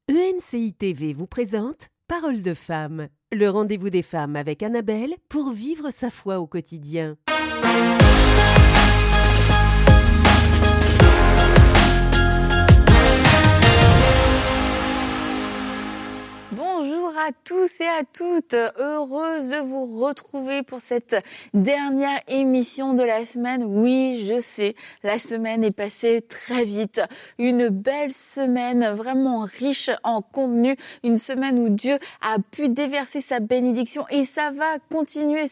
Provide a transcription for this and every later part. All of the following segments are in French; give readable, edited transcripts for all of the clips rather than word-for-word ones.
EMCI TV vous présente Parole de femme, le rendez-vous des femmes avec Annabelle pour vivre sa foi au quotidien. Bonjour à tous et à toutes, heureuse de vous retrouver pour cette dernière émission de la semaine. Oui, je sais, la semaine est passée très vite. Une belle semaine, vraiment riche en contenu. Une semaine où Dieu a pu déverser sa bénédiction et ça va continuer.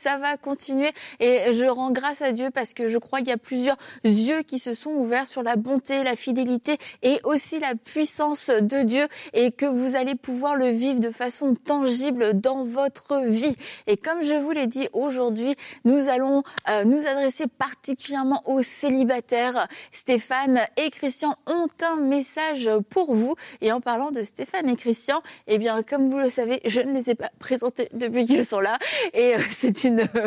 Et je rends grâce à Dieu parce que je crois qu'il y a plusieurs yeux qui se sont ouverts sur la bonté, la fidélité et aussi la puissance de Dieu et que vous allez pouvoir le vivre de façon tangible dans votre vie. Et comme je vous l'ai dit, aujourd'hui, nous allons nous adresser particulièrement aux célibataires. Stéphane et Christian ont un message pour vous. Et en parlant de Stéphane et Christian, eh bien, comme vous le savez, je ne les ai pas présentés depuis qu'ils sont là. Et c'est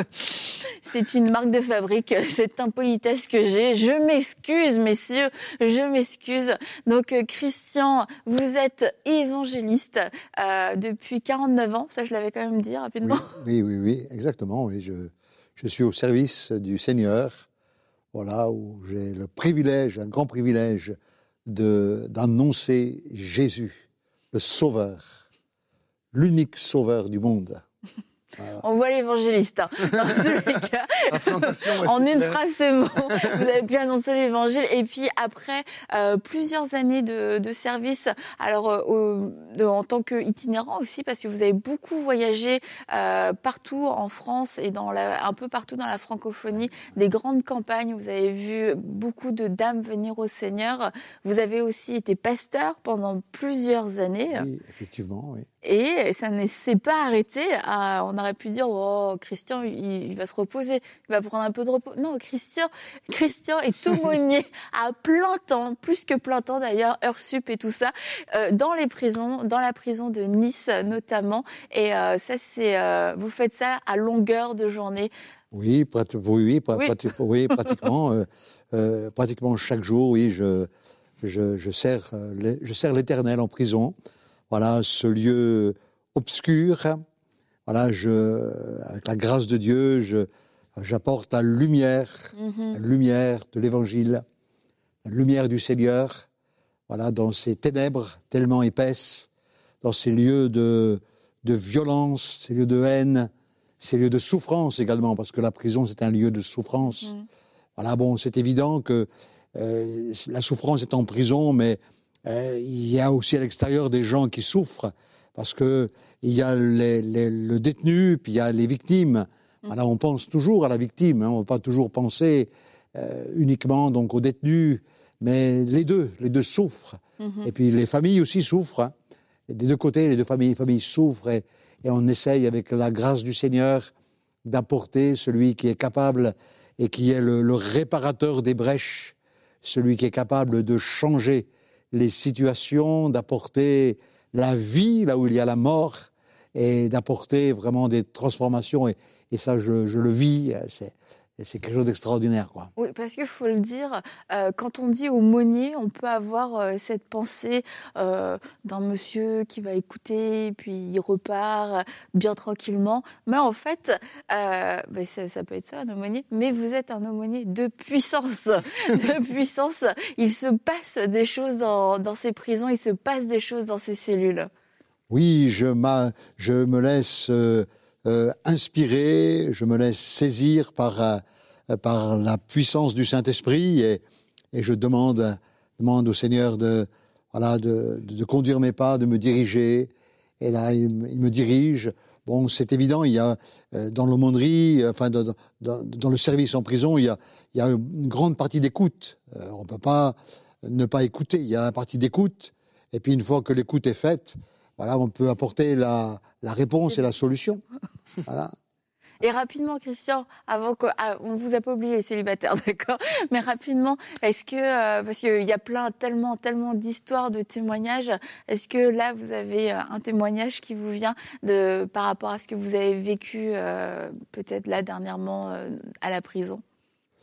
une marque de fabrique, cette impolitesse que j'ai. Je m'excuse, messieurs, je m'excuse. Donc, Christian, vous êtes évangéliste depuis 49 ans, ça je l'avais quand même dit rapidement. Oui, exactement. Oui. Je suis au service du Seigneur, voilà, où j'ai le privilège, un grand privilège d'annoncer Jésus, le Sauveur, l'unique Sauveur du monde. Voilà. On voit l'évangéliste. Dans tous les cas, en une phrase, c'est bon. Vous avez pu annoncer l'évangile. Et puis après plusieurs années de service, alors en tant qu'itinérant aussi, parce que vous avez beaucoup voyagé partout en France et un peu partout dans la francophonie, des grandes campagnes. Vous avez vu beaucoup de dames venir au Seigneur. Vous avez aussi été pasteur pendant plusieurs années. Oui, effectivement, oui. Et ça ne s'est pas arrêté. On aurait pu dire, oh, Christian, il va se reposer, il va prendre un peu de repos. Non, Christian est aumônier à plein temps, plus que plein temps d'ailleurs, heures sup et tout ça, dans les prisons, dans la prison de Nice notamment. Et ça, vous faites ça à longueur de journée. Oui, pratiquement, pratiquement chaque jour, oui, je sers l'Éternel en prison. Voilà, ce lieu obscur. Voilà, avec la grâce de Dieu, j'apporte la lumière de l'Évangile, la lumière du Seigneur. Voilà, dans ces ténèbres tellement épaisses, dans ces lieux de violence, ces lieux de haine, ces lieux de souffrance également, parce que la prison c'est un lieu de souffrance. Voilà, bon, c'est évident que la souffrance est en prison, mais il y a aussi à l'extérieur des gens qui souffrent, parce que il y a le détenu, puis il y a les victimes. Voilà, on pense toujours à la victime, on ne va pas toujours penser uniquement donc aux détenus, mais les deux souffrent. Et puis les familles aussi souffrent. Des deux côtés, les deux familles souffrent, et on essaye avec la grâce du Seigneur d'apporter celui qui est capable et qui est le réparateur des brèches, celui qui est capable de changer les situations, d'apporter la vie là où il y a la mort et d'apporter vraiment des transformations. Et ça, je le vis, c'est quelque chose d'extraordinaire, quoi. Oui, parce qu'il faut le dire, quand on dit aumônier, on peut avoir cette pensée d'un monsieur qui va écouter, puis il repart bien tranquillement. Mais en fait, ça peut être ça, un aumônier. Mais vous êtes un aumônier de puissance. De puissance. Il se passe des choses dans ces prisons, il se passe des choses dans ces cellules. Oui, je me laisse inspirer, je me laisse saisir par la puissance du Saint-Esprit et je demande au Seigneur de conduire mes pas, de me diriger. Et là, il me dirige. Bon, c'est évident, il y a dans l'aumônerie, dans le service en prison, il y a une grande partie d'écoute. On ne peut pas ne pas écouter. Il y a la partie d'écoute. Et puis une fois que l'écoute est faite, voilà, on peut apporter la réponse et la solution. Voilà. Et rapidement, Christian, avant on vous a pas oublié les célibataires, d'accord? Mais rapidement, est-ce que parce qu'il y a tellement d'histoires, de témoignages, est-ce que là vous avez un témoignage qui vous vient par rapport à ce que vous avez vécu peut-être là dernièrement à la prison?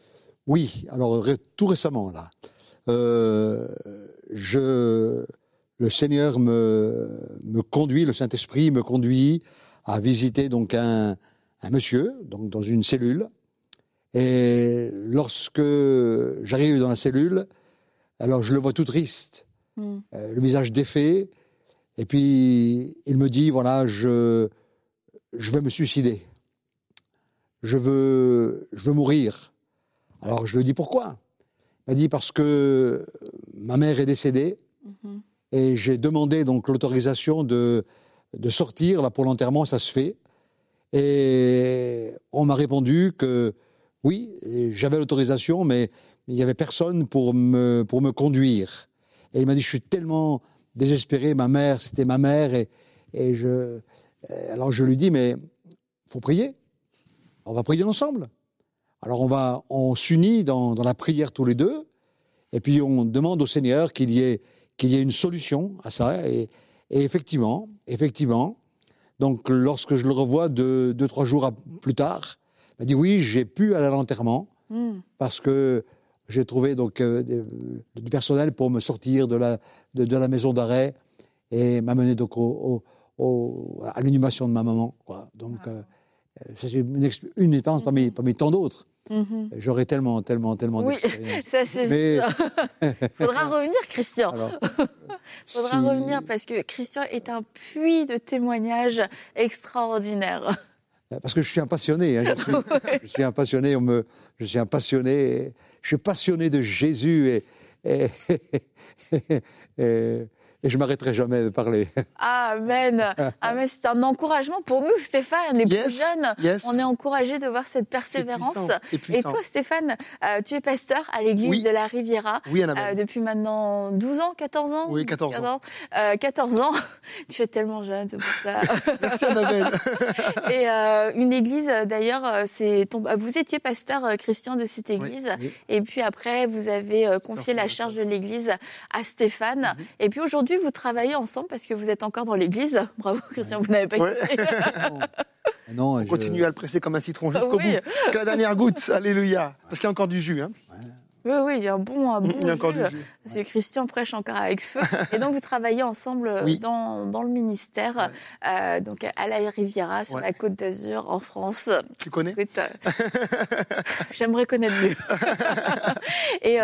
Oui, alors tout récemment là, je le Seigneur me conduit, le Saint-Esprit me conduit à visiter donc un monsieur, donc dans une cellule. Et lorsque j'arrive dans la cellule, alors je le vois tout triste, le visage défait. Et puis il me dit, voilà, je vais me suicider. Je veux mourir. Alors je lui dis pourquoi ? Il m'a dit parce que ma mère est décédée et j'ai demandé donc l'autorisation de sortir là pour l'enterrement, ça se fait. Et on m'a répondu que oui, j'avais l'autorisation, mais il n'y avait personne pour me conduire. Et il m'a dit, je suis tellement désespéré, ma mère, c'était ma mère, alors je lui dis, mais il faut prier. On va prier ensemble. Alors on s'unit dans la prière tous les deux, et puis on demande au Seigneur qu'il y ait une solution à ça. Et effectivement, donc lorsque je le revois 2-3 jours plus tard, il m'a dit oui, j'ai pu aller à l'enterrement parce que j'ai trouvé donc du personnel pour me sortir de la maison d'arrêt et m'amener donc à l'inhumation de ma maman, quoi. Donc c'est une expérience parmi tant d'autres. J'aurais tellement oui, d'expérience. Ça c'est sûr. Faudra revenir, Christian. Faudra revenir parce que Christian est un puits de témoignages extraordinaires. Parce que je suis un passionné. Hein, je suis un passionné. Je suis passionné de Jésus et je ne m'arrêterai jamais de parler. Amen. Amen. C'est un encouragement pour nous, Stéphane, les plus jeunes. On est encouragés de voir cette persévérance. C'est puissant. Et toi, Stéphane, tu es pasteur à l'église de la Riviera depuis maintenant 12 ans, 14 ans. Oui, 14 ans. 14 ans. Tu es tellement jeune, c'est pour ça. Merci, Annabelle. Et une église, d'ailleurs, vous étiez pasteur, Christian, de cette église. Oui. Et puis après, vous avez confié la charge de l'église à Stéphane. Et puis aujourd'hui, vous travaillez ensemble parce que vous êtes encore dans l'église. Bravo, Christian, vous n'avez pas quitté. Non, on continue à le presser comme un citron jusqu'au bout. Que la dernière goutte, alléluia. Parce qu'il y a encore du jus. Hein. Oui, il y a un bon il y a encore du jus. Parce que Christian prêche encore avec feu. Et donc, vous travaillez ensemble dans le ministère, donc à la Riviera, sur la Côte d'Azur, en France. Tu connais ? Écoute, j'aimerais connaître mieux. Et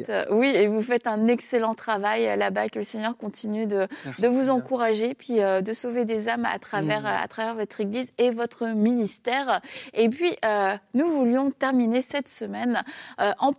vous faites un excellent travail là-bas, que le Seigneur continue de vous encourager, puis de sauver des âmes à travers votre église et votre ministère. Et puis, nous voulions terminer cette semaine en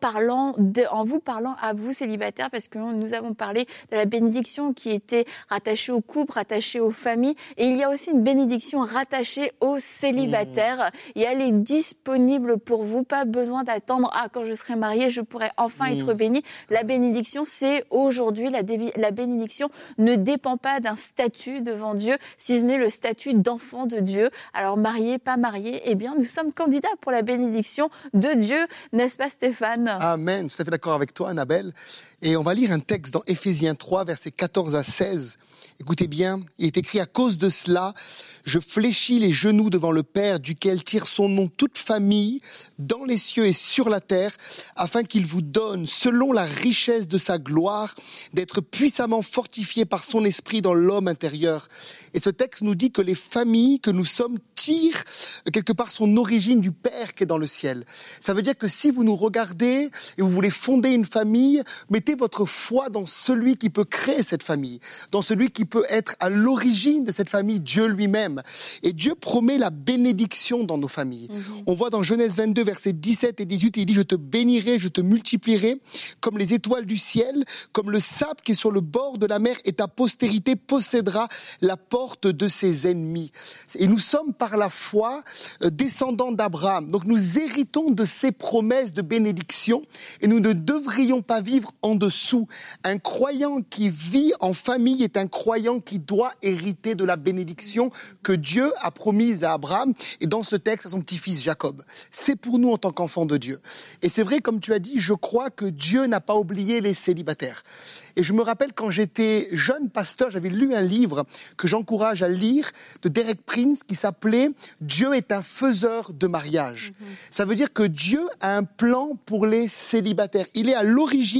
vous parlant à vous, célibataires, parce que nous avons parlé de la bénédiction qui était rattachée au couple, rattachée aux familles, et il y a aussi une bénédiction rattachée aux célibataires, et elle est disponible pour vous, pas besoin d'attendre, quand je serai mariée, je pourrai enfin être bénie. La bénédiction, c'est aujourd'hui, la bénédiction ne dépend pas d'un statut devant Dieu, si ce n'est le statut d'enfant de Dieu. Alors, marié, pas marié, eh bien, nous sommes candidats pour la bénédiction de Dieu, n'est-ce pas, Stéphane ? Amen, tout à fait d'accord avec toi, Annabelle. Et on va lire un texte dans Éphésiens 3, versets 14 à 16. Écoutez bien, il est écrit: à cause de cela, je fléchis les genoux devant le Père, duquel tire son nom toute famille, dans les cieux et sur la terre, afin qu'il vous donne, selon la richesse de sa gloire, d'être puissamment fortifiés par son esprit dans l'homme intérieur. Et ce texte nous dit que les familles que nous sommes tirent quelque part son origine du Père qui est dans le ciel. Ça veut dire que si vous nous regardez et vous voulez fonder une famille, mettez votre foi dans celui qui peut créer cette famille, dans celui qui peut être à l'origine de cette famille, Dieu lui-même. Et Dieu promet la bénédiction dans nos familles. On voit dans Genèse 22, versets 17 et 18, il dit: je te bénirai, je te multiplierai comme les étoiles du ciel, comme le sable qui est sur le bord de la mer, et ta postérité possédera la porte de ses ennemis. Et nous sommes par la foi descendants d'Abraham. Donc nous héritons de ces promesses de bénédiction et nous ne devrions pas vivre en dessous. Un croyant qui vit en famille est un croyant qui doit hériter de la bénédiction que Dieu a promise à Abraham et dans ce texte à son petit-fils Jacob. C'est pour nous en tant qu'enfants de Dieu. Et c'est vrai, comme tu as dit, je crois que Dieu n'a pas oublié les célibataires. Et je me rappelle quand j'étais jeune pasteur, j'avais lu un livre que j'encourage à lire de Derek Prince qui s'appelait « Dieu est un faiseur de mariage ». Ça veut dire que Dieu a un plan pour les célibataires. Il est à l'origine de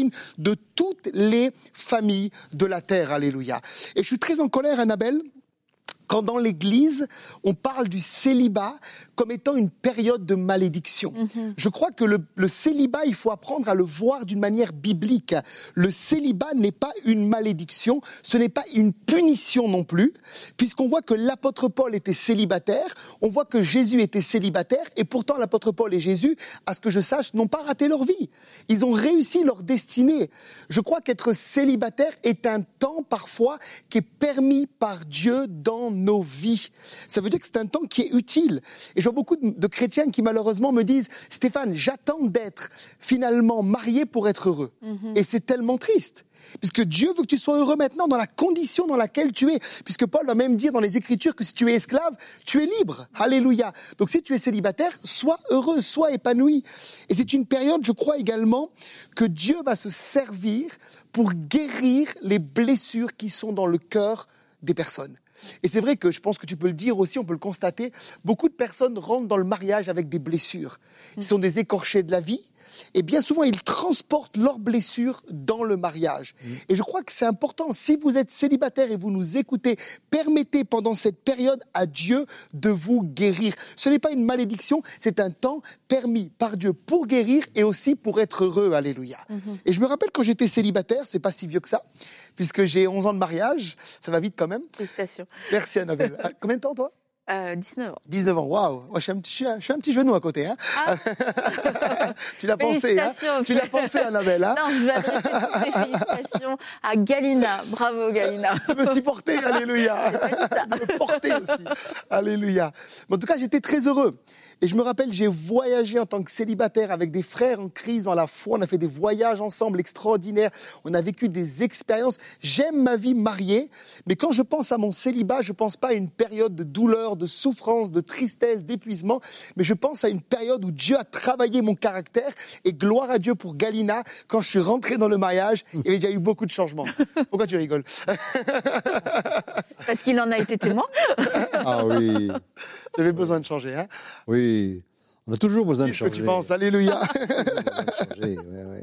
de toutes les familles de la terre. Alléluia. Et je suis très en colère, Annabelle, quand dans l'Église, on parle du célibat comme étant une période de malédiction. Je crois que le célibat, il faut apprendre à le voir d'une manière biblique. Le célibat n'est pas une malédiction, ce n'est pas une punition non plus, puisqu'on voit que l'apôtre Paul était célibataire, on voit que Jésus était célibataire, et pourtant l'apôtre Paul et Jésus, à ce que je sache, n'ont pas raté leur vie. Ils ont réussi leur destinée. Je crois qu'être célibataire est un temps parfois qui est permis par Dieu dans nos vies. Ça veut dire que c'est un temps qui est utile. Et je vois beaucoup de chrétiens qui malheureusement me disent « Stéphane, j'attends d'être finalement marié pour être heureux. » Et c'est tellement triste. Puisque Dieu veut que tu sois heureux maintenant dans la condition dans laquelle tu es. Puisque Paul va même dire dans les Écritures que si tu es esclave, tu es libre. Alléluia. Donc si tu es célibataire, sois heureux, sois épanoui. Et c'est une période, je crois également, que Dieu va se servir pour guérir les blessures qui sont dans le cœur des personnes. Et c'est vrai que je pense que tu peux le dire aussi, on peut le constater, beaucoup de personnes rentrent dans le mariage avec des blessures. Ils sont des écorchés de la vie. Et bien souvent, ils transportent leurs blessures dans le mariage. Et je crois que c'est important. Si vous êtes célibataire et vous nous écoutez, permettez pendant cette période à Dieu de vous guérir. Ce n'est pas une malédiction, c'est un temps permis par Dieu pour guérir et aussi pour être heureux. Alléluia. Et je me rappelle quand j'étais célibataire, c'est pas si vieux que ça, puisque j'ai 11 ans de mariage, ça va vite quand même. Félicitations. Merci Annabelle. Combien de temps toi ? 19 ans. 19 ans, waouh! Moi, je suis un petit genou à côté. Hein. Ah. Tu l'as pensé, hein? Tu l'as pensé, Annabelle. Hein? Non, je vais adresser toutes les félicitations à Galina. Bravo, Galina. De me supporter, alléluia. De me porter aussi, alléluia. Mais en tout cas, j'étais très heureux. Et je me rappelle, j'ai voyagé en tant que célibataire avec des frères en crise dans la foi. On a fait des voyages ensemble extraordinaires. On a vécu des expériences. J'aime ma vie mariée, mais quand je pense à mon célibat, je ne pense pas à une période de douleur, de souffrance, de tristesse, d'épuisement, mais je pense à une période où Dieu a travaillé mon caractère. Et gloire à Dieu pour Galina, quand je suis rentré dans le mariage, il y avait déjà eu beaucoup de changements. Pourquoi tu rigoles? Parce qu'il en a été témoin. Ah oui. J'avais besoin de changer, hein? Oui, on a toujours besoin de changer. Qu'est-ce que tu penses? Alléluia. Changer, ouais.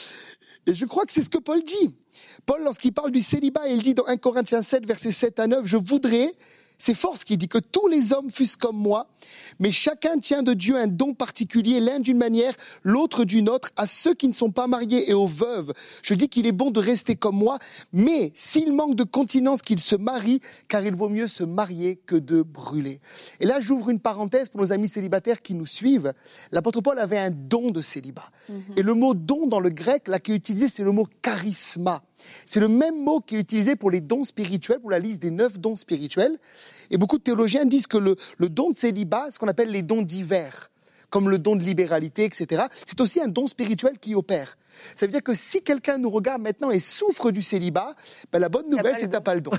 Et je crois que c'est ce que Paul dit. Paul, lorsqu'il parle du célibat, il dit dans 1 Corinthiens 7, versets 7 à 9, « Je voudrais... » C'est fort ce qu'il dit, que tous les hommes fussent comme moi, mais chacun tient de Dieu un don particulier, l'un d'une manière, l'autre d'une autre. À ceux qui ne sont pas mariés et aux veuves, je dis qu'il est bon de rester comme moi, mais s'il manque de continence, qu'il se marie, car il vaut mieux se marier que de brûler. Et là, j'ouvre une parenthèse pour nos amis célibataires qui nous suivent. L'apôtre Paul avait un don de célibat. Et le mot don dans le grec, là, qui est utilisé, c'est le mot charisma. C'est le même mot qui est utilisé pour les dons spirituels, pour la liste des 9 dons spirituels. Et beaucoup de théologiens disent que le don de célibat, ce qu'on appelle les dons divers, comme le don de libéralité, etc., c'est aussi un don spirituel qui opère. Ça veut dire que si quelqu'un nous regarde maintenant et souffre du célibat, ben la bonne nouvelle, c'est que tu n'as pas le don.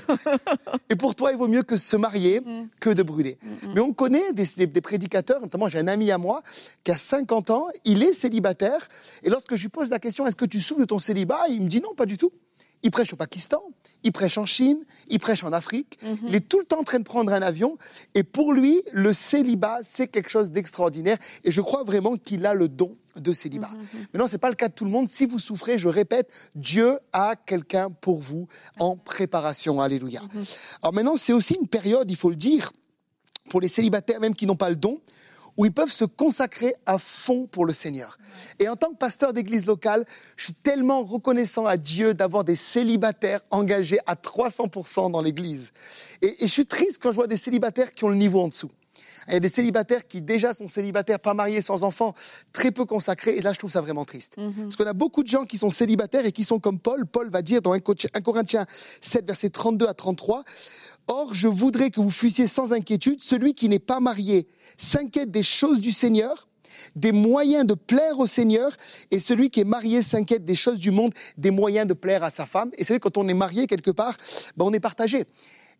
Et pour toi, il vaut mieux que se marier que de brûler. Mais on connaît des prédicateurs, notamment j'ai un ami à moi qui a 50 ans, il est célibataire, et lorsque je lui pose la question « Est-ce que tu souffres de ton célibat ?» il me dit « Non, pas du tout ». Il prêche au Pakistan, il prêche en Chine, il prêche en Afrique. Il est tout le temps en train de prendre un avion. Et pour lui, le célibat, c'est quelque chose d'extraordinaire. Et je crois vraiment qu'il a le don de célibat. Maintenant, ce n'est pas le cas de tout le monde. Si vous souffrez, je répète, Dieu a quelqu'un pour vous en préparation. Alléluia. Alors maintenant, c'est aussi une période, il faut le dire, pour les célibataires, même qui n'ont pas le don, où ils peuvent se consacrer à fond pour le Seigneur. Et en tant que pasteur d'église locale, je suis tellement reconnaissant à Dieu d'avoir des célibataires engagés à 300% dans l'église. Et je suis triste quand je vois des célibataires qui ont le niveau en dessous. Il y a des célibataires qui déjà sont célibataires, pas mariés, sans enfants, très peu consacrés. Et là, je trouve ça vraiment triste. Parce qu'on a beaucoup de gens qui sont célibataires et qui sont comme Paul. Paul va dire dans 1 Corinthiens 7, versets 32 à 33, « Or, je voudrais que vous fussiez sans inquiétude. Celui qui n'est pas marié s'inquiète des choses du Seigneur, des moyens de plaire au Seigneur, et celui qui est marié s'inquiète des choses du monde, des moyens de plaire à sa femme. » Et c'est vrai, quand on est marié quelque part, on est partagé.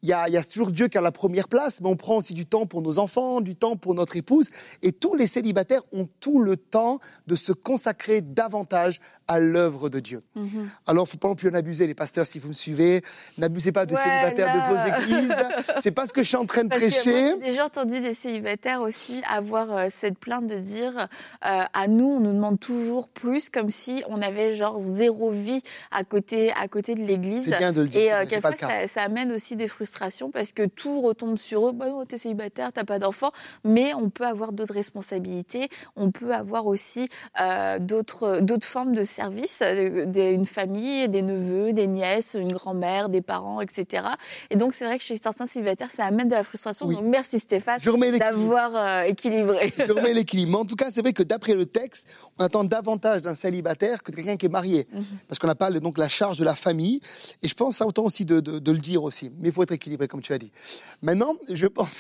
il y a toujours Dieu qui a la première place, mais on prend aussi du temps pour nos enfants, du temps pour notre épouse. Et tous les célibataires ont tout le temps de se consacrer davantage à l'œuvre de Dieu. Alors, il ne faut pas non plus en abuser, les pasteurs, si vous me suivez. N'abusez pas de célibataires de vos églises. C'est pas ce que je suis en train de prêcher. Moi, j'ai déjà entendu des célibataires aussi avoir cette plainte de dire à nous, on nous demande toujours plus, comme si on avait genre zéro vie à côté de l'église. C'est bien de le dire. Et quelquefois, ça amène aussi des frustrations parce que tout retombe sur eux. Bah non, t'es célibataire, t'as pas d'enfant. Mais on peut avoir d'autres responsabilités. On peut avoir aussi d'autres formes de service, une famille, des neveux, des nièces, une grand-mère, des parents, etc. Et donc, c'est vrai que chez certains célibataires, ça amène de la frustration. Oui. Donc, merci Stéphane d'avoir équilibré. Je remets l'équilibre. Mais en tout cas, c'est vrai que d'après le texte, on attend davantage d'un célibataire que de quelqu'un qui est marié. Parce qu'on n'a pas donc la charge de la famille. Et je pense que ça autant aussi de le dire aussi. Mais il faut être équilibré, comme tu as dit. Maintenant, je pense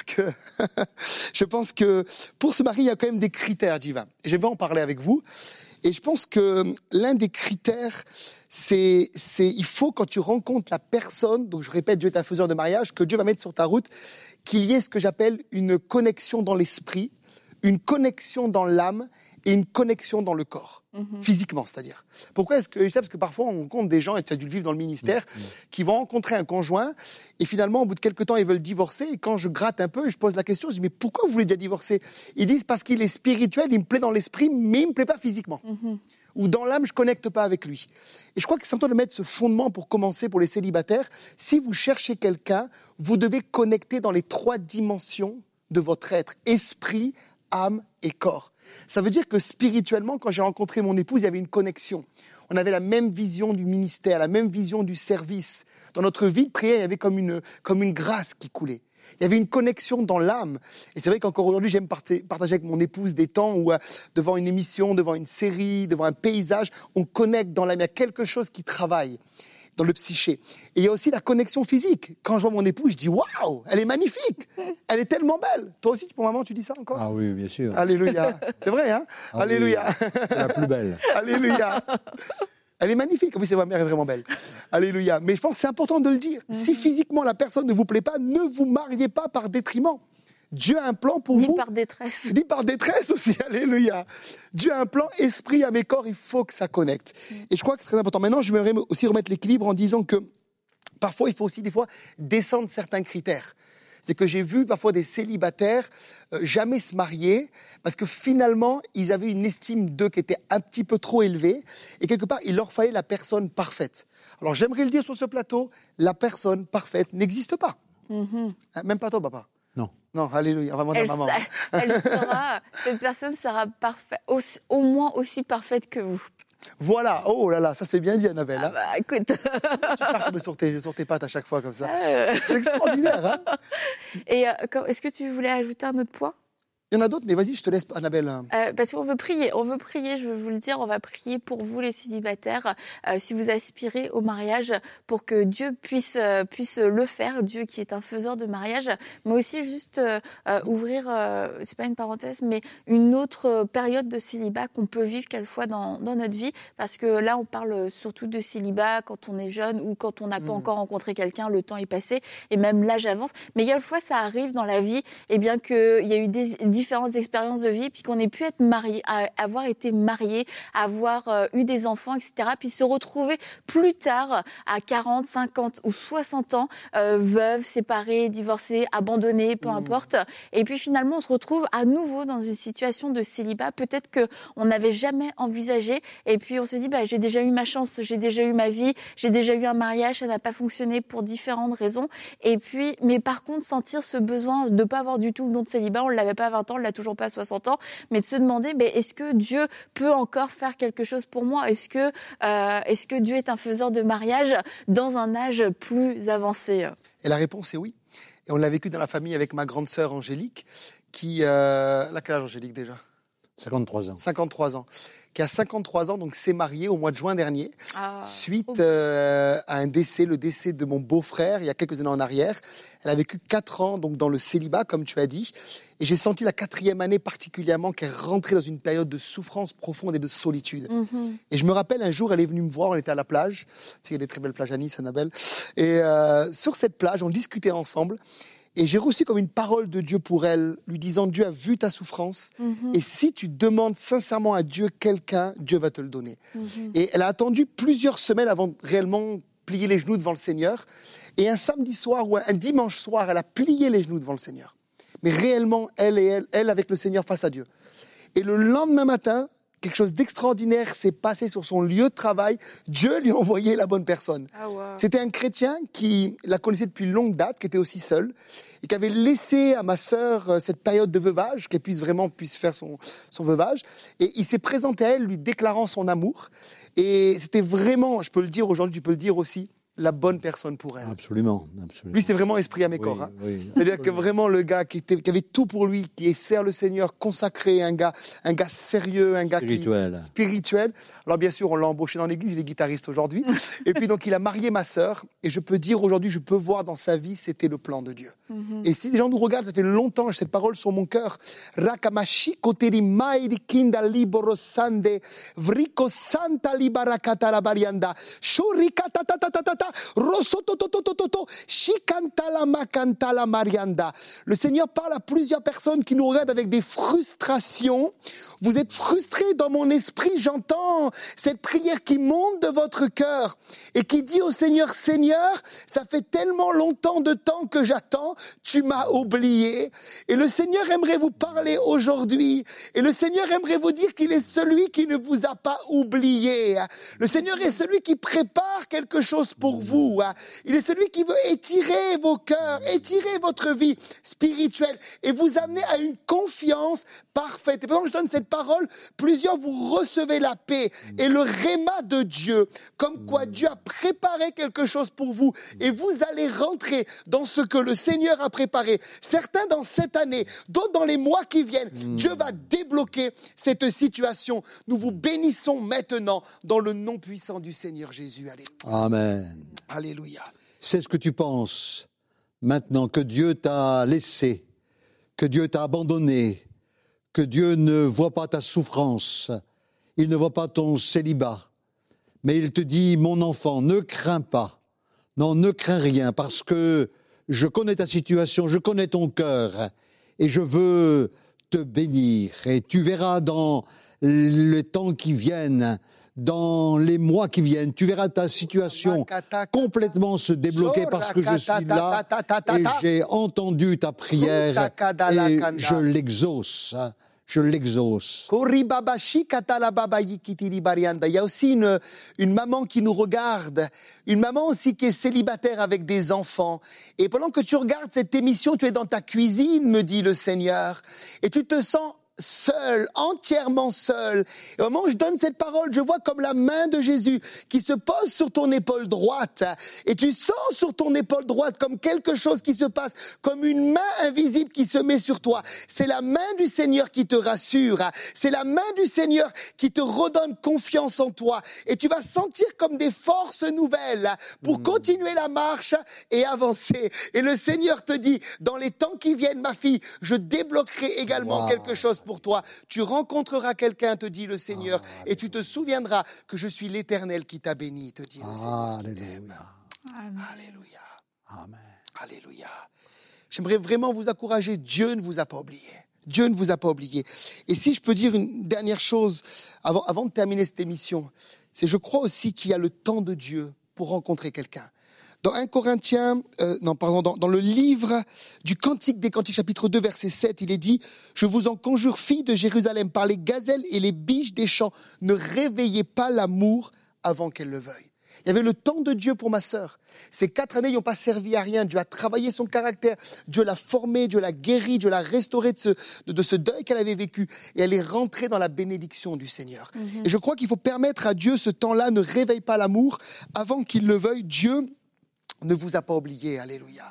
que pour se marier, il y a quand même des critères divins. Et je vais en parler avec vous. Et je pense que l'un des critères, c'est il faut, quand tu rencontres la personne, donc je répète, Dieu est un faiseur de mariage, que Dieu va mettre sur ta route, qu'il y ait ce que j'appelle une connexion dans l'esprit, une connexion dans l'âme et une connexion dans le corps, physiquement, c'est-à-dire. Pourquoi est-ce que je dis ça? Parce que parfois, on rencontre des gens, et tu as dû le vivre dans le ministère, qui vont rencontrer un conjoint, et finalement, au bout de quelques temps, ils veulent divorcer, et quand je gratte un peu, et je pose la question, je dis, mais pourquoi vous voulez déjà divorcer? Ils disent, parce qu'il est spirituel, il me plaît dans l'esprit, mais il me plaît pas physiquement. Ou dans l'âme, je connecte pas avec lui. Et je crois que c'est important de mettre ce fondement pour commencer pour les célibataires. Si vous cherchez quelqu'un, vous devez connecter dans les 3 dimensions de votre être, esprit, âme et corps. Ça veut dire que spirituellement, quand j'ai rencontré mon épouse, il y avait une connexion. On avait la même vision du ministère, la même vision du service. Dans notre vie de prière, il y avait comme une grâce qui coulait. Il y avait une connexion dans l'âme. Et c'est vrai qu'encore aujourd'hui, j'aime partager avec mon épouse des temps où, devant une émission, devant une série, devant un paysage, on connecte dans l'âme. Il y a quelque chose qui travaille dans le psyché. Et il y a aussi la connexion physique. Quand je vois mon épouse, je dis « Waouh, elle est magnifique, elle est tellement belle ». Toi aussi, pour maman, tu dis ça encore? Ah oui, bien sûr. Alléluia. C'est vrai, hein? Ah Alléluia. oui, c'est la plus belle. Alléluia. Elle est magnifique. Oui, c'est ma mère est vraiment belle. Alléluia. Mais je pense que c'est important de le dire. Si physiquement la personne ne vous plaît pas, ne vous mariez pas par détriment. Dieu a un plan pour vous. Ni par détresse. Ni par détresse aussi, alléluia. Dieu a un plan, esprit à mes corps, il faut que ça connecte. Et je crois que c'est très important. Maintenant, je voudrais aussi remettre l'équilibre en disant que parfois, il faut aussi des fois descendre certains critères. C'est que j'ai vu parfois des célibataires jamais se marier parce que finalement, ils avaient une estime d'eux qui était un petit peu trop élevée et quelque part, il leur fallait la personne parfaite. Alors, j'aimerais le dire sur ce plateau, la personne parfaite n'existe pas. Même pas toi, papa. Non. Non, alléluia, on va demander à maman. Cette personne sera parfaite, au moins aussi parfaite que vous. Voilà, oh là là, ça c'est bien dit, Annabelle. Ah bah, écoute. Tu pars tomber sur tes pattes à chaque fois comme ça. C'est extraordinaire, hein? Et est-ce que tu voulais ajouter un autre point? Il y en a d'autres, mais vas-y, je te laisse, Annabelle. Parce qu'on veut prier, je veux vous le dire, on va prier pour vous les célibataires, si vous aspirez au mariage, pour que Dieu puisse le faire, Dieu qui est un faiseur de mariage, mais aussi juste ouvrir, c'est pas une parenthèse, mais une autre période de célibat qu'on peut vivre quelquefois dans notre vie, parce que là on parle surtout de célibat quand on est jeune ou quand on n'a pas encore rencontré quelqu'un, le temps est passé, et même l'âge avance, mais quelquefois ça arrive dans la vie, et bien qu'il y a eu des différentes expériences de vie, puis qu'on ait pu être marié, avoir été marié, avoir eu des enfants, etc., puis se retrouver plus tard à 40, 50 ou 60 ans, veuve, séparée, divorcée, abandonnée, peu importe, et puis finalement on se retrouve à nouveau dans une situation de célibat, peut-être qu'on n'avait jamais envisagé, et puis on se dit, j'ai déjà eu ma chance, j'ai déjà eu ma vie, j'ai déjà eu un mariage, ça n'a pas fonctionné pour différentes raisons, et puis, mais par contre sentir ce besoin de ne pas avoir du tout le don de célibat, on ne l'avait pas à 20 ans, on ne l'a toujours pas à 60 ans, mais de se demander, est-ce que Dieu peut encore faire quelque chose pour moi? Est-ce que Dieu est un faiseur de mariage dans un âge plus avancé? Et la réponse est oui. Et on l'a vécu dans la famille avec ma grande sœur Angélique, qui... elle a quel âge, Angélique, déjà? 53 ans. 53 ans. Qui a 53 ans, donc s'est mariée au mois de juin dernier, suite à le décès de mon beau-frère, il y a quelques années en arrière. Elle a vécu 4 ans donc, dans le célibat, comme tu as dit. Et j'ai senti la 4e année particulièrement qu'elle rentrait dans une période de souffrance profonde et de solitude. Et je me rappelle, un jour, elle est venue me voir, on était à la plage. Il y a des très belles plages à Nice, Annabelle. Et sur cette plage, on discutait ensemble. Et j'ai reçu comme une parole de Dieu pour elle, lui disant, Dieu a vu ta souffrance, et si tu demandes sincèrement à Dieu quelqu'un, Dieu va te le donner. Et elle a attendu plusieurs semaines avant de réellement plier les genoux devant le Seigneur. Et un samedi soir ou un dimanche soir, elle a plié les genoux devant le Seigneur. Mais réellement, elle avec le Seigneur face à Dieu. Et le lendemain matin, quelque chose d'extraordinaire s'est passé sur son lieu de travail. Dieu lui a envoyé la bonne personne. C'était un chrétien qui la connaissait depuis longue date, qui était aussi seul, et qui avait laissé à ma sœur cette période de veuvage, qu'elle puisse faire son veuvage. Et il s'est présenté à elle, lui déclarant son amour. Et c'était vraiment, je peux le dire aujourd'hui, tu peux le dire aussi, la bonne personne pour elle. Absolument. Lui, c'était vraiment esprit à mes corps. Hein. Oui. C'est-à-dire que vraiment le gars qui avait tout pour lui, qui sert le Seigneur, consacré, un gars sérieux, un gars spirituel. Alors bien sûr, on l'a embauché dans l'église, il est guitariste aujourd'hui. Et puis donc, il a marié ma sœur. Et je peux dire aujourd'hui, je peux voir dans sa vie, c'était le plan de Dieu. Et si des gens nous regardent, ça fait longtemps, j'ai cette parole sur mon cœur. Rakamashi koteri mairi kinda liboro sande, vriko santa libarakata la barianda, shorikata tata. Le Seigneur parle à plusieurs personnes qui nous regardent avec des frustrations. Vous êtes frustrés dans mon esprit, j'entends cette prière qui monte de votre cœur et qui dit au Seigneur, Seigneur, ça fait tellement longtemps de temps que j'attends, tu m'as oublié. Et le Seigneur aimerait vous parler aujourd'hui. Et le Seigneur aimerait vous dire qu'il est celui qui ne vous a pas oublié. Le Seigneur est celui qui prépare quelque chose pour vous. Il est celui qui veut étirer vos cœurs, étirer votre vie spirituelle et vous amener à une confiance parfaite. Et pendant que je donne cette parole, plusieurs vous recevez la paix et le réma de Dieu, comme quoi Dieu a préparé quelque chose pour vous et vous allez rentrer dans ce que le Seigneur a préparé. Certains dans cette année, d'autres dans les mois qui viennent, Dieu va débloquer cette situation. Nous vous bénissons maintenant dans le nom puissant du Seigneur Jésus. Alléluia. Amen. Alléluia. C'est ce que tu penses maintenant, que Dieu t'a laissé, que Dieu t'a abandonné, que Dieu ne voit pas ta souffrance, il ne voit pas ton célibat, mais il te dit, mon enfant, ne crains pas, non, ne crains rien, parce que je connais ta situation, je connais ton cœur, et je veux te bénir, et tu verras dans les temps qui viennent, dans les mois qui viennent, tu verras ta situation complètement se débloquer parce que je suis là et j'ai entendu ta prière et je l'exauce. Je l'exauce. Il y a aussi une maman qui nous regarde, une maman aussi qui est célibataire avec des enfants. Et pendant que tu regardes cette émission, tu es dans ta cuisine, me dit le Seigneur, et tu te sens seul, entièrement seul. Et au moment où je donne cette parole, je vois comme la main de Jésus qui se pose sur ton épaule droite. Et tu sens sur ton épaule droite comme quelque chose qui se passe, comme une main invisible qui se met sur toi. C'est la main du Seigneur qui te rassure. C'est la main du Seigneur qui te redonne confiance en toi. Et tu vas sentir comme des forces nouvelles pour continuer la marche et avancer. Et le Seigneur te dit, dans les temps qui viennent, ma fille, je débloquerai également quelque chose pour toi. Tu rencontreras quelqu'un, te dit le Seigneur, et tu te souviendras que je suis l'Éternel qui t'a béni, te dit le Seigneur. Alléluia. Alléluia. Amen. Alléluia. J'aimerais vraiment vous encourager. Dieu ne vous a pas oublié. Dieu ne vous a pas oublié. Et si je peux dire une dernière chose avant de terminer cette émission, c'est je crois aussi qu'il y a le temps de Dieu pour rencontrer quelqu'un. Dans 1 Corinthiens, dans le livre du Cantique des Cantiques, chapitre 2, verset 7, il est dit « Je vous en conjure, filles de Jérusalem, par les gazelles et les biches des champs, ne réveillez pas l'amour avant qu'elle le veuille. » Il y avait le temps de Dieu pour ma sœur. Ces 4 années, ils n'ont pas servi à rien. Dieu a travaillé son caractère. Dieu l'a formée, Dieu l'a guérie, Dieu l'a restaurée de ce deuil qu'elle avait vécu. Et elle est rentrée dans la bénédiction du Seigneur. Et je crois qu'il faut permettre à Dieu ce temps-là, ne réveille pas l'amour avant qu'il le veuille. Dieu ne vous a pas oublié. Alléluia.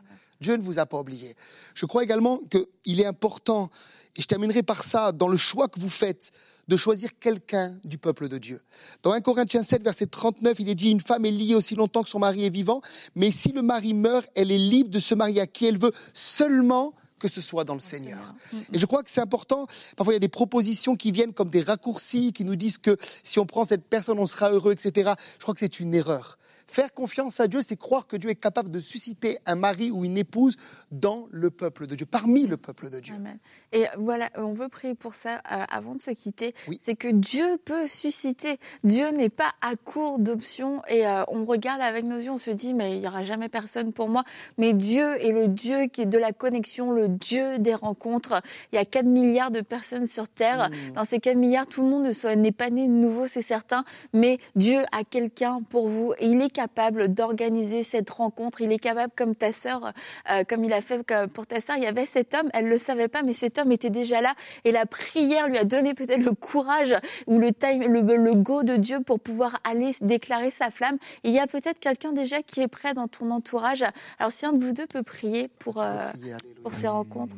Dieu ne vous a pas oublié. Je crois également qu'il est important, et je terminerai par ça, dans le choix que vous faites, de choisir quelqu'un du peuple de Dieu. Dans 1 Corinthiens 7, verset 39, il est dit « Une femme est liée aussi longtemps que son mari est vivant, mais si le mari meurt, elle est libre de se marier à qui elle veut, seulement que ce soit dans le Seigneur. » Et je crois que c'est important. Parfois, il y a des propositions qui viennent comme des raccourcis, qui nous disent que si on prend cette personne, on sera heureux, etc. Je crois que c'est une erreur. Faire confiance à Dieu, c'est croire que Dieu est capable de susciter un mari ou une épouse dans le peuple de Dieu, parmi le peuple de Dieu. Amen. Et voilà, on veut prier pour ça avant de se quitter. Oui. C'est que Dieu peut susciter. Dieu n'est pas à court d'options. Et on regarde avec nos yeux, on se dit, mais il n'y aura jamais personne pour moi. Mais Dieu est le Dieu qui est de la connexion, le Dieu des rencontres. Il y a 4 milliards de personnes sur Terre. Dans ces 4 milliards, tout le monde n'est pas né de nouveau, c'est certain. Mais Dieu a quelqu'un pour vous. Et il est capable d'organiser cette rencontre. Il est capable, comme ta sœur, comme il a fait pour ta sœur, il y avait cet homme, elle ne le savait pas, mais cet homme était déjà là. Et la prière lui a donné peut-être le courage ou le go de Dieu pour pouvoir aller déclarer sa flamme. Et il y a peut-être quelqu'un déjà qui est prêt dans ton entourage. Alors si un de vous deux peut prier pour ces rencontres.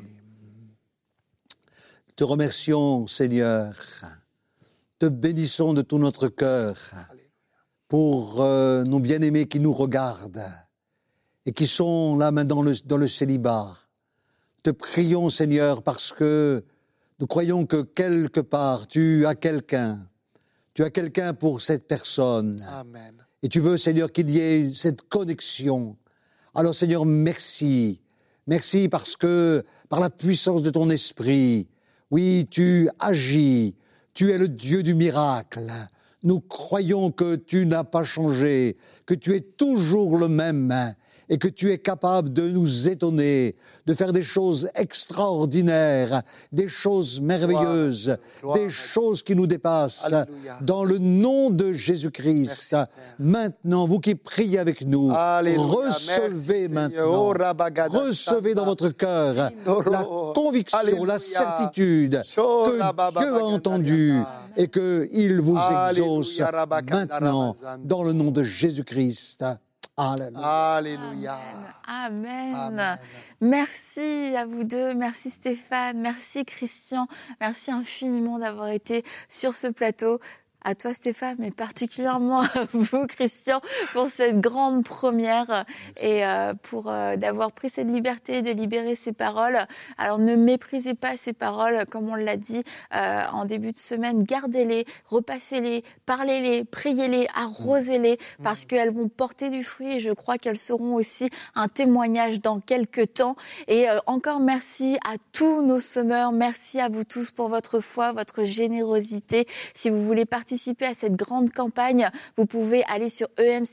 Te remercions, Seigneur. Te bénissons de tout notre cœur pour nos bien-aimés qui nous regardent et qui sont là maintenant dans le célibat. Te prions, Seigneur, parce que nous croyons que quelque part, tu as quelqu'un pour cette personne. Amen. Et tu veux, Seigneur, qu'il y ait cette connexion. Alors, Seigneur, merci. Merci parce que, par la puissance de ton esprit, oui, tu agis. Tu es le Dieu du miracle. Nous croyons que tu n'as pas changé, que tu es toujours le même et que tu es capable de nous étonner, de faire des choses extraordinaires, des choses merveilleuses, des choses qui nous dépassent. Alléluia. Dans le nom de Jésus-Christ, Merci, maintenant, vous qui priez avec nous, Alléluia. recevez Merci, maintenant, Seigneur. recevez dans votre cœur la conviction, Alléluia. la certitude que Dieu a entendu et qu'il vous exauce maintenant dans le nom de Jésus-Christ. Alléluia. Alléluia. Amen. Amen. Merci à vous deux. Merci Stéphane. Merci Christian. Merci infiniment d'avoir été sur ce plateau. À toi Stéphane, mais particulièrement à vous Christian pour cette grande première et pour d'avoir pris cette liberté de libérer ces paroles. Alors ne méprisez pas ces paroles, comme on l'a dit en début de semaine, gardez-les, repassez-les, parlez-les, priez-les, arrosez-les parce qu'elles vont porter du fruit et je crois qu'elles seront aussi un témoignage dans quelques temps. Et encore merci à tous nos semeurs, merci à vous tous pour votre foi, votre générosité. Si vous voulez participer à cette grande campagne, vous pouvez aller sur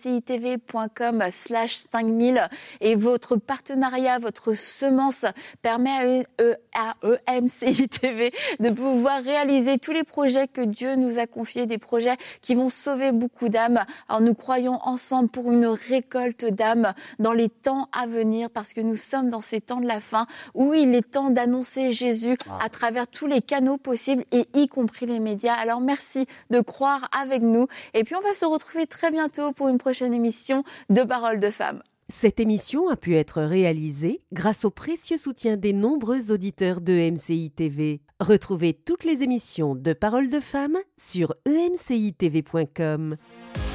emcitv.com/5000 et votre partenariat, votre semence permet à EMCITV de pouvoir réaliser tous les projets que Dieu nous a confiés, des projets qui vont sauver beaucoup d'âmes. Alors nous croyons ensemble pour une récolte d'âmes dans les temps à venir parce que nous sommes dans ces temps de la fin où il est temps d'annoncer Jésus à travers tous les canaux possibles et y compris les médias. Alors merci de croire avec nous. Et puis on va se retrouver très bientôt pour une prochaine émission de Paroles de Femmes. Cette émission a pu être réalisée grâce au précieux soutien des nombreux auditeurs de MCI TV. Retrouvez toutes les émissions de Paroles de Femmes sur emcitv.com.